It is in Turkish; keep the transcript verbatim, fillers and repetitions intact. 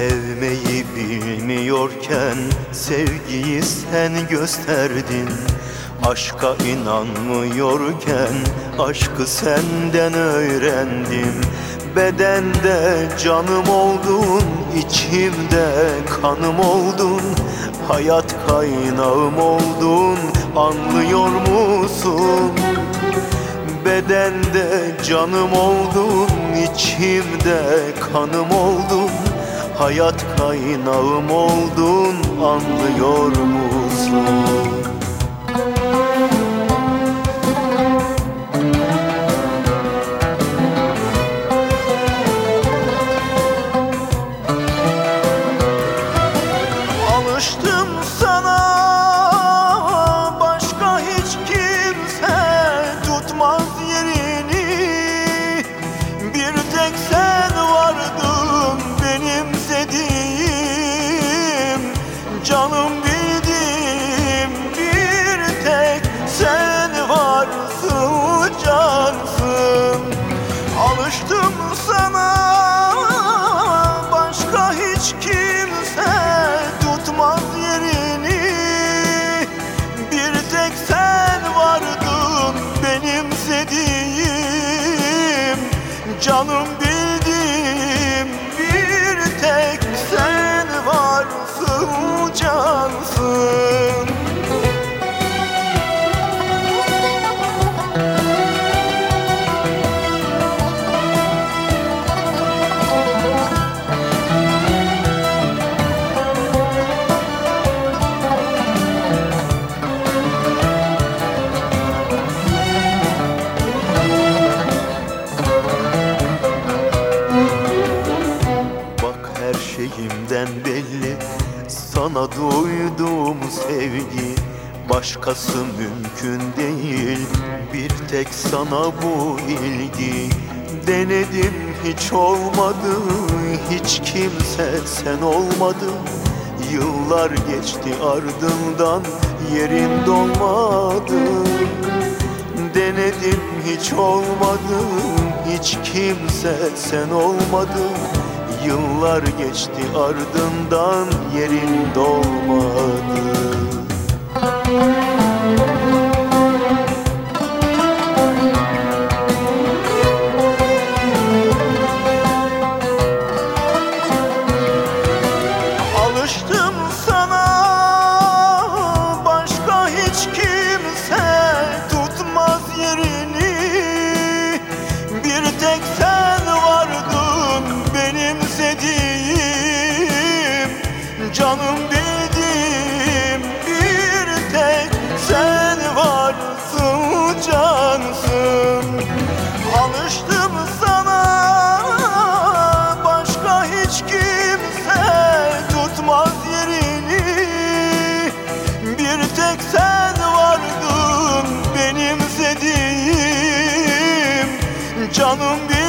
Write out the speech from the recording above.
Sevmeyi bilmiyorken sevgiyi sen gösterdin. Aşka inanmıyorken aşkı senden öğrendim. Bedende canım oldun, içimde kanım oldun. Hayat kaynağım oldun, anlıyor musun? Bedende canım oldun, içimde kanım oldun. Hayat kaynağım oldun, anlıyor musun? Alıştım sana, başka hiç kimse tutmaz yerini. Bir tek sen vardın benimsediğim, canım bildiğim. Bir tek sen varsın, cansın. Alıştım sana, başka hiç kimse tutmaz yerini. Bir tek sen vardın benimsediğim, canım bildiğim. Bir tek sen varsın, cansın. Her şeyimden belli sana duyduğum sevgi. Başkası mümkün değil, bir tek sana bu ilgi. Denedim hiç olmadı, hiç kimse sen olmadın. Yıllar geçti ardından, yerin dolmadı. Denedim hiç olmadı, hiç kimse sen olmadın. Yıllar geçti ardından, yerin dolmadı. Alıştım sana, başka hiç kimse tutmaz yerini. Bir tek sen vardın benimsediğim, canım bildiğim. Bir tek sen varsın, cansın. Alıştım sana, başka hiç kimse tutmaz yerini. Bir tek sen vardın benimsediğim, canım bildiğim.